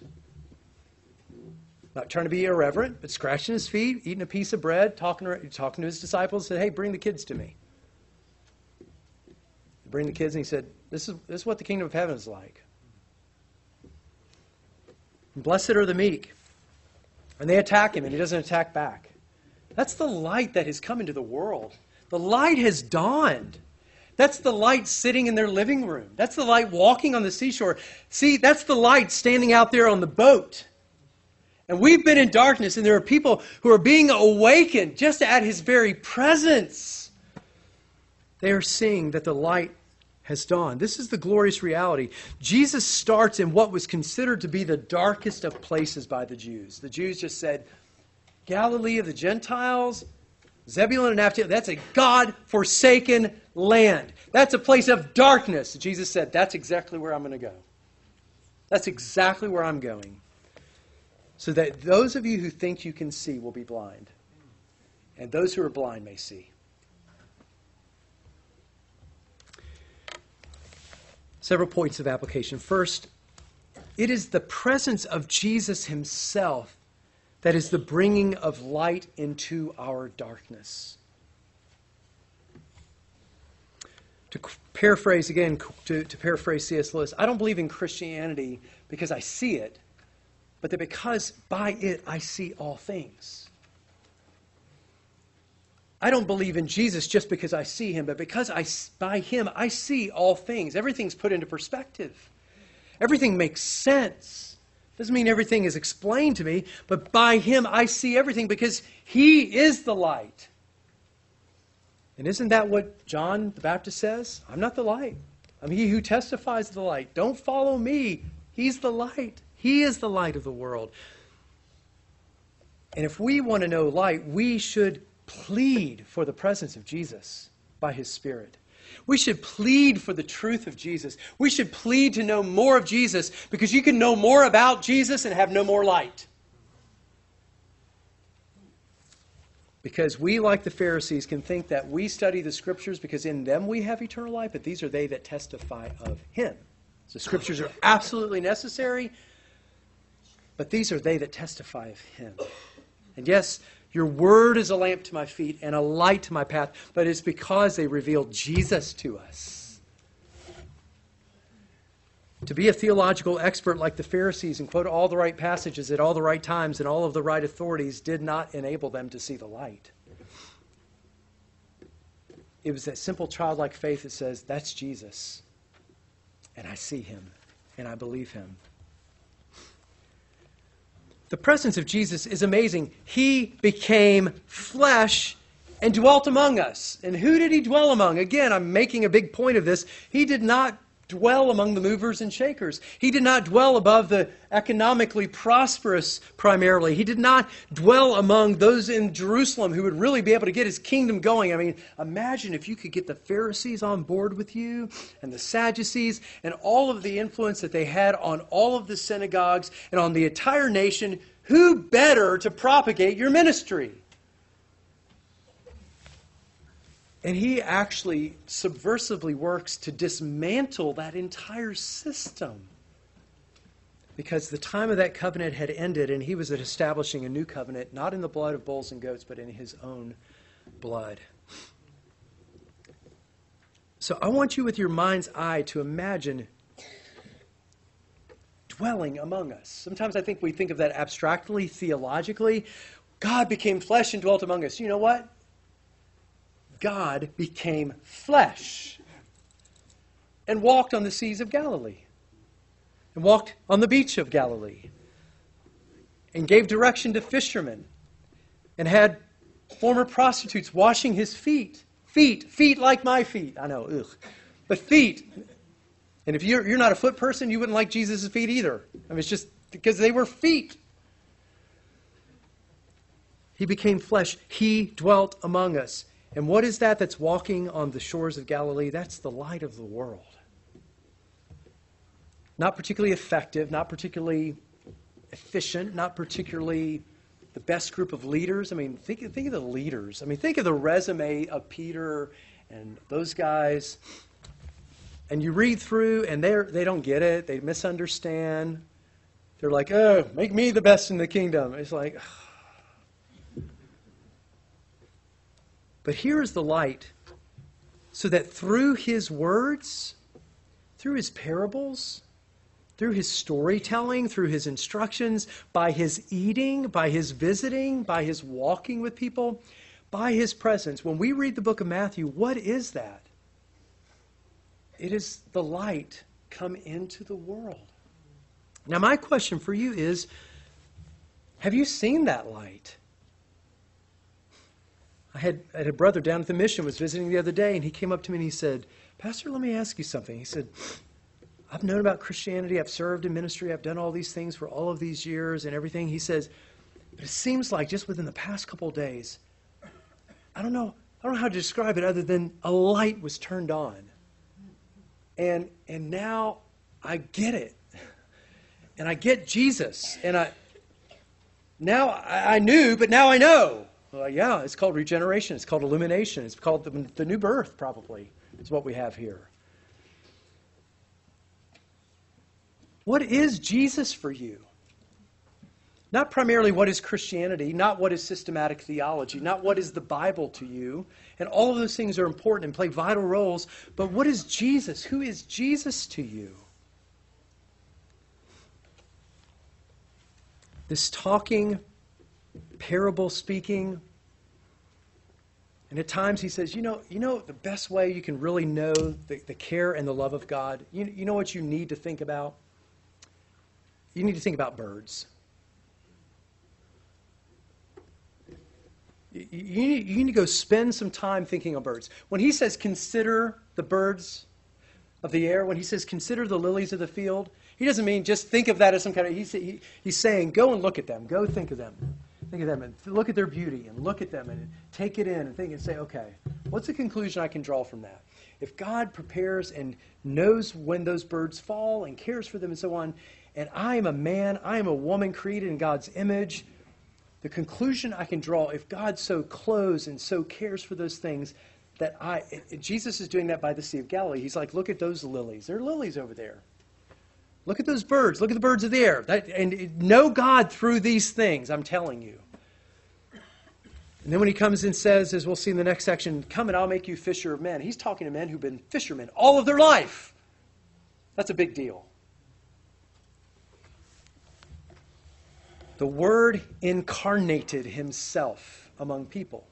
Not trying to be irreverent, but scratching his feet, eating a piece of bread, talking to, talking to his disciples, said, hey, bring the kids to me. Bring the kids, and he said, this is, this is what the kingdom of heaven is like. And blessed are the meek. And they attack him, and he doesn't attack back. That's the light that has come into the world. The light has dawned. That's the light sitting in their living room. That's the light walking on the seashore. See, that's the light standing out there on the boat. And we've been in darkness, and there are people who are being awakened just at his very presence. They are seeing that the light has dawned. This is the glorious reality. Jesus starts in what was considered to be the darkest of places by the Jews. The Jews just said, Galilee of the Gentiles, Zebulun and Naphtali, that's a God-forsaken land. That's a place of darkness. Jesus said, that's exactly where I'm going to go. That's exactly where I'm going. So that those of you who think you can see will be blind. And those who are blind may see. Several points of application. First, it is the presence of Jesus himself that is the bringing of light into our darkness. To paraphrase again, to, to paraphrase C S Lewis, I don't believe in Christianity because I see it, but that because by it I see all things. I don't believe in Jesus just because I see him, but because I, by him I see all things. Everything's put into perspective. Everything makes sense. Doesn't mean everything is explained to me, but by him I see everything because he is the light. And isn't that what John the Baptist says? I'm not the light. I'm he who testifies to the light. Don't follow me. He's the light. He is the light of the world. And if we want to know light, we should plead for the presence of Jesus by his Spirit. We should plead for the truth of Jesus. We should plead to know more of Jesus because you can know more about Jesus and have no more light. Because we, like the Pharisees, can think that we study the Scriptures because in them we have eternal life, but these are they that testify of Him. So Scriptures are absolutely necessary, but these are they that testify of Him. And yes, your word is a lamp to my feet and a light to my path, but it's because they reveal Jesus to us. To be a theological expert like the Pharisees and quote all the right passages at all the right times and all of the right authorities did not enable them to see the light. It was that simple childlike faith that says, that's Jesus, and I see Him, and I believe Him. The presence of Jesus is amazing. He became flesh and dwelt among us. And who did He dwell among? Again, I'm making a big point of this. He did not dwell among the movers and shakers. He did not dwell above the economically prosperous primarily. He did not dwell among those in Jerusalem who would really be able to get His kingdom going. I mean, imagine if you could get the Pharisees on board with you and the Sadducees and all of the influence that they had on all of the synagogues and on the entire nation. Who better to propagate your ministry? And He actually subversively works to dismantle that entire system. Because the time of that covenant had ended and He was establishing a new covenant, not in the blood of bulls and goats, but in His own blood. So I want you with your mind's eye to imagine dwelling among us. Sometimes I think we think of that abstractly, theologically. God became flesh and dwelt among us. You know what? God became flesh and walked on the seas of Galilee and walked on the beach of Galilee and gave direction to fishermen and had former prostitutes washing His feet. Feet, feet like my feet. I know, ugh. But feet. And if you're, you're not a foot person, you wouldn't like Jesus' feet either. I mean, it's just because they were feet. He became flesh. He dwelt among us. And what is that that's walking on the shores of Galilee? That's the light of the world. Not particularly effective, not particularly efficient, not particularly the best group of leaders. I mean, think, think of the leaders. I mean, think of the resume of Peter and those guys. And you read through, and they they don't get it. They misunderstand. They're like, oh, make me the best in the kingdom. It's like... But here is the light, so that through His words, through His parables, through His storytelling, through His instructions, by His eating, by His visiting, by His walking with people, by His presence. When we read the book of Matthew, what is that? It is the light come into the world. Now my question for you is, have you seen that light? I had, I had a brother down at the mission, was visiting the other day, and he came up to me and he said, Pastor, let me ask you something. He said, I've known about Christianity, I've served in ministry, I've done all these things for all of these years and everything. He says, but it seems like just within the past couple of days, I don't know, I don't know how to describe it other than a light was turned on. And and now I get it. And I get Jesus. And I now I, I knew, but now I know. Well, yeah, it's called regeneration. It's called illumination. It's called the, the new birth, probably, is what we have here. What is Jesus for you? Not primarily what is Christianity, not what is systematic theology, not what is the Bible to you. And all of those things are important and play vital roles. But what is Jesus? Who is Jesus to you? This talking, parable speaking. And at times he says, you know, you know the best way you can really know the, the care and the love of God? You, you know what you need to think about? You need to think about birds. You, you, need, you need to go spend some time thinking on birds. When he says consider the birds of the air, when he says consider the lilies of the field, he doesn't mean just think of that as some kind of, he's, he, he's saying go and look at them, go think of them. Think of them and look at their beauty and look at them and take it in and think and say, okay, what's the conclusion I can draw from that? If God prepares and knows when those birds fall and cares for them and so on, and I am a man, I am a woman created in God's image, the conclusion I can draw, if God so clothes and so cares for those things, that I, Jesus is doing that by the Sea of Galilee. He's like, look at those lilies. There are lilies over there. Look at those birds. Look at the birds of the air. That, and know God through these things, I'm telling you. And then when he comes and says, as we'll see in the next section, come and I'll make you fisher of men. He's talking to men who've been fishermen all of their life. That's a big deal. The Word incarnated himself among people.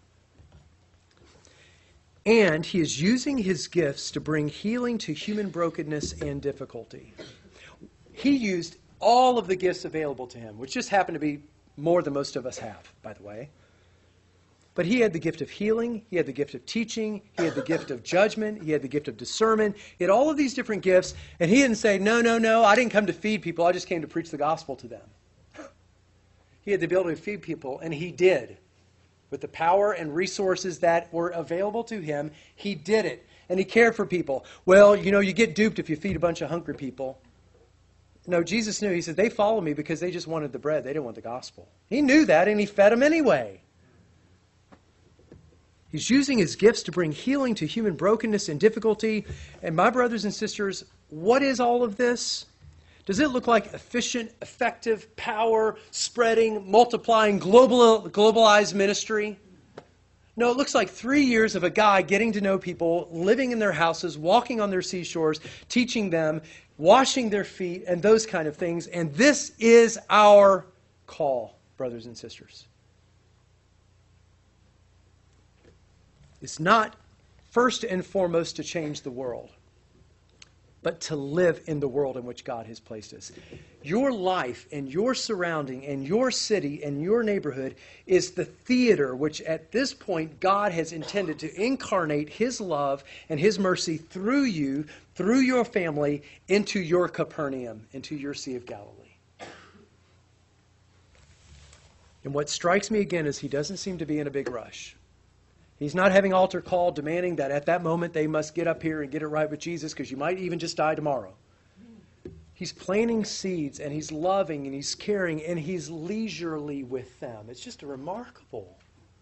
And he is using his gifts to bring healing to human brokenness and difficulty. He used all of the gifts available to him, which just happen to be more than most of us have, by the way. But he had the gift of healing, he had the gift of teaching, he had the gift of judgment, he had the gift of discernment, he had all of these different gifts, and he didn't say, no, no, no, I didn't come to feed people, I just came to preach the gospel to them. He had the ability to feed people, and he did. With the power and resources that were available to him, he did it. And he cared for people. Well, you know, you get duped if you feed a bunch of hungry people. No, Jesus knew. He said, they follow me because they just wanted the bread. They didn't want the gospel. He knew that, and he fed them anyway. He's using his gifts to bring healing to human brokenness and difficulty. And my brothers and sisters, what is all of this? Does it look like efficient, effective, power-spreading, multiplying, global, globalized ministry? No, it looks like three years of a guy getting to know people, living in their houses, walking on their seashores, teaching them, washing their feet, and those kind of things. And this is our call, brothers and sisters. It's not first and foremost to change the world, but to live in the world in which God has placed us. Your life and your surrounding and your city and your neighborhood is the theater which at this point God has intended to incarnate his love and his mercy through you, through your family, into your Capernaum, into your Sea of Galilee. And what strikes me again is he doesn't seem to be in a big rush. He's not having altar call demanding that at that moment they must get up here and get it right with Jesus because you might even just die tomorrow. He's planting seeds and he's loving and he's caring and he's leisurely with them. It's just remarkable.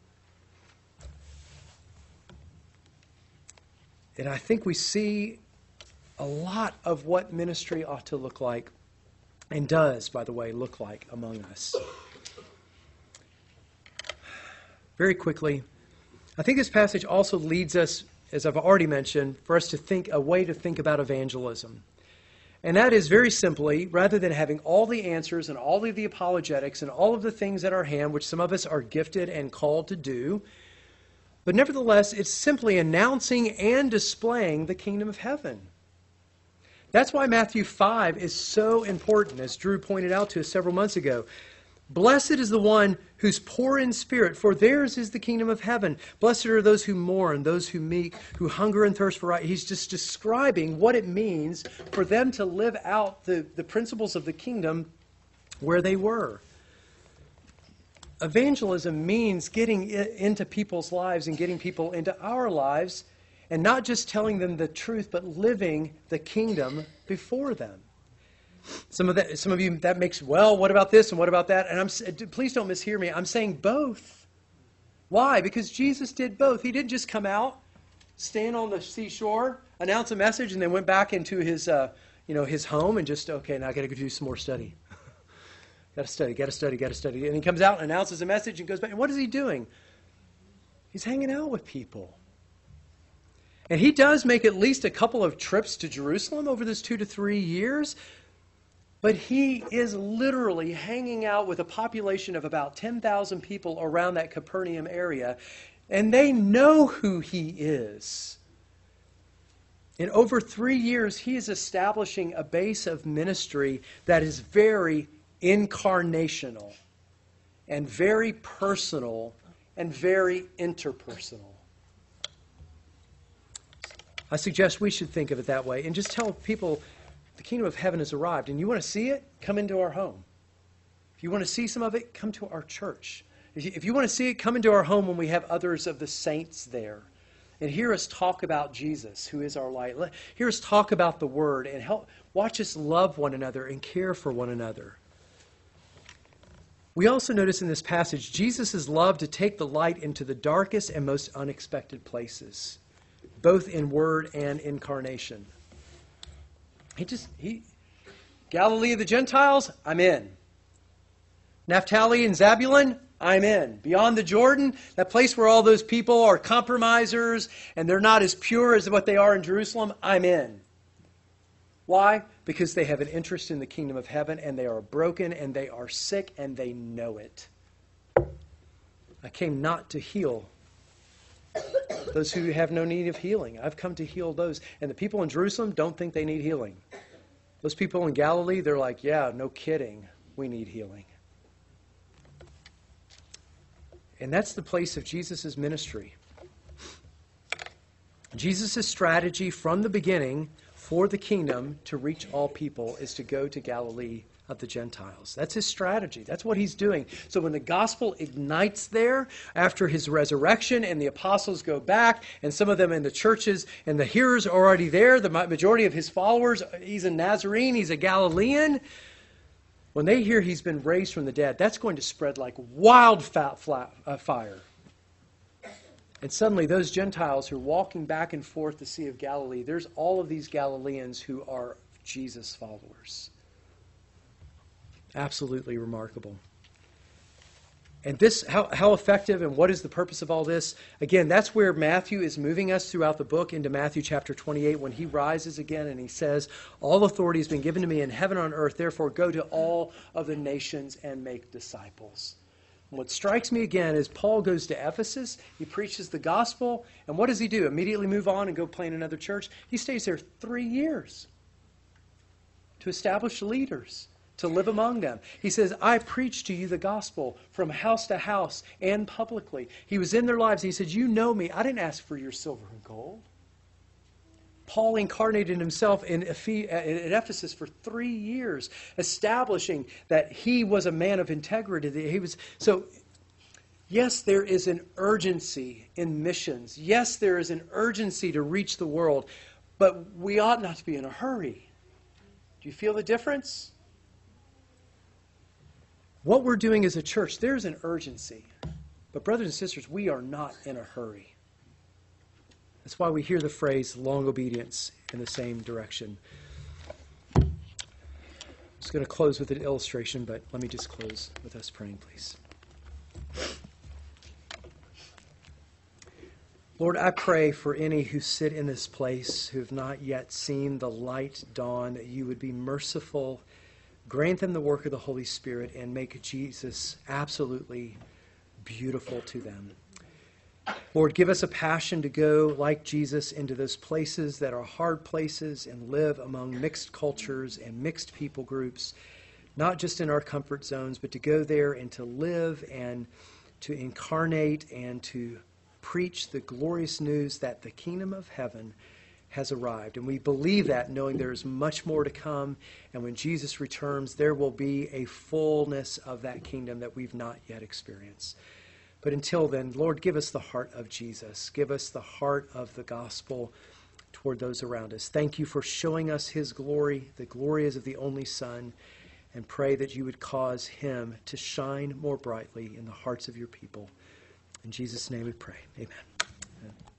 And I think we see a lot of what ministry ought to look like and does, by the way, look like among us. Very quickly, I think this passage also leads us, as I've already mentioned, for us to think a way to think about evangelism. And that is very simply, rather than having all the answers and all of the apologetics and all of the things at our hand, which some of us are gifted and called to do, but nevertheless, it's simply announcing and displaying the kingdom of heaven. That's why Matthew five is so important, as Drew pointed out to us several months ago. Blessed is the one who's poor in spirit, for theirs is the kingdom of heaven. Blessed are those who mourn, those who meek, who hunger and thirst for right. He's just describing what it means for them to live out the, the principles of the kingdom where they were. Evangelism means getting into people's lives and getting people into our lives, and not just telling them the truth, but living the kingdom before them. Some of that, some of you, that makes, well, what about this and what about that? And I'm, please don't mishear me. I'm saying both. Why? Because Jesus did both. He didn't just come out, stand on the seashore, announce a message, and then went back into his, uh, you know, his home and just, okay, now I got to go do some more study. got to study, got to study, got to study. And he comes out and announces a message and goes back. And what is he doing? He's hanging out with people. And he does make at least a couple of trips to Jerusalem over this two to three years. But he is literally hanging out with a population of about ten thousand people around that Capernaum area, and they know who he is. In over three years, he is establishing a base of ministry that is very incarnational and very personal and very interpersonal. I suggest we should think of it that way and just tell people, the kingdom of heaven has arrived, and you want to see it? Come into our home. If you want to see some of it, come to our church. If you, if you want to see it, come into our home when we have others of the saints there. And hear us talk about Jesus, who is our light. Let, hear us talk about the Word, and help watch us love one another and care for one another. We also notice in this passage, Jesus' love to take the light into the darkest and most unexpected places, both in word and incarnation. He just, he, Galilee of the Gentiles, I'm in. Naphtali and Zabulon, I'm in. Beyond the Jordan, that place where all those people are compromisers and they're not as pure as what they are in Jerusalem, I'm in. Why? Because they have an interest in the kingdom of heaven and they are broken and they are sick and they know it. I came not to heal those who have no need of healing. I've come to heal those. And the people in Jerusalem don't think they need healing. Those people in Galilee, they're like, yeah, no kidding, we need healing. And that's the place of Jesus' ministry. Jesus' strategy from the beginning for the kingdom to reach all people is to go to Galilee of the Gentiles. That's his strategy. That's what he's doing. So when the gospel ignites there after his resurrection and the apostles go back and some of them in the churches and the hearers are already there, the majority of his followers, he's a Nazarene, he's a Galilean. When they hear he's been raised from the dead, that's going to spread like wildfire. And suddenly those Gentiles who are walking back and forth the Sea of Galilee, there's all of these Galileans who are Jesus followers. Absolutely remarkable. And this, how, how effective and what is the purpose of all this? Again, that's where Matthew is moving us throughout the book into Matthew chapter twenty-eight when he rises again and he says, all authority has been given to me in heaven and on earth, therefore go to all of the nations and make disciples. And what strikes me again is Paul goes to Ephesus, he preaches the gospel, and what does he do? Immediately move on and go plant another church? He stays there three years to establish leaders, to live among them. He says, I preach to you the gospel from house to house and publicly. He was in their lives. He said, you know me. I didn't ask for your silver and gold. Paul incarnated himself in Ephesus for three years, establishing that he was a man of integrity. He was so. Yes, there is an urgency in missions. Yes, there is an urgency to reach the world, but we ought not to be in a hurry. Do you feel the difference? What we're doing as a church, there's an urgency. But brothers and sisters, we are not in a hurry. That's why we hear the phrase, long obedience in the same direction. I'm just going to close with an illustration, but let me just close with us praying, please. Lord, I pray for any who sit in this place who have not yet seen the light dawn, that you would be merciful, grant them the work of the Holy Spirit, and make Jesus absolutely beautiful to them. Lord, give us a passion to go, like Jesus, into those places that are hard places and live among mixed cultures and mixed people groups, not just in our comfort zones, but to go there and to live and to incarnate and to preach the glorious news that the kingdom of heaven has arrived. And we believe that, knowing there is much more to come. And when Jesus returns, there will be a fullness of that kingdom that we've not yet experienced. But until then, Lord, give us the heart of Jesus. Give us the heart of the gospel toward those around us. Thank you for showing us his glory. The glory is of the only Son. And pray that you would cause him to shine more brightly in the hearts of your people. In Jesus' name we pray. Amen. Amen.